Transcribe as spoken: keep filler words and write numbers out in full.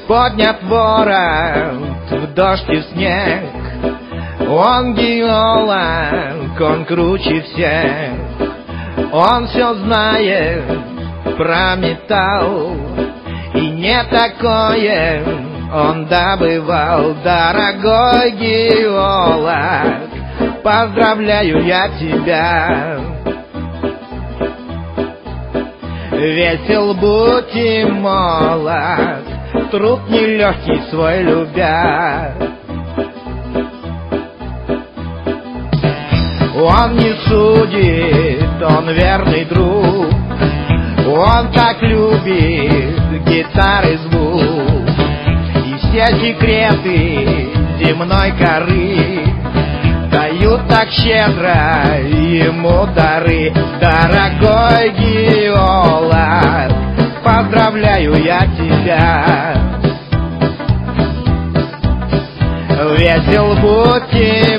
поднят ворот в дождь и снег. Он геолог, он круче всех. Он все знает про металл, и не такое он добывал. Дорогой геолог, поздравляю я тебя. Весел будь и молод, труд нелегкий свой любя. Он не судит, он верный друг. Он так любит гитары звук. И все секреты земной коры дают так щедро ему дары. Дорогой геолог, поздравляю я тебя. Весел будь и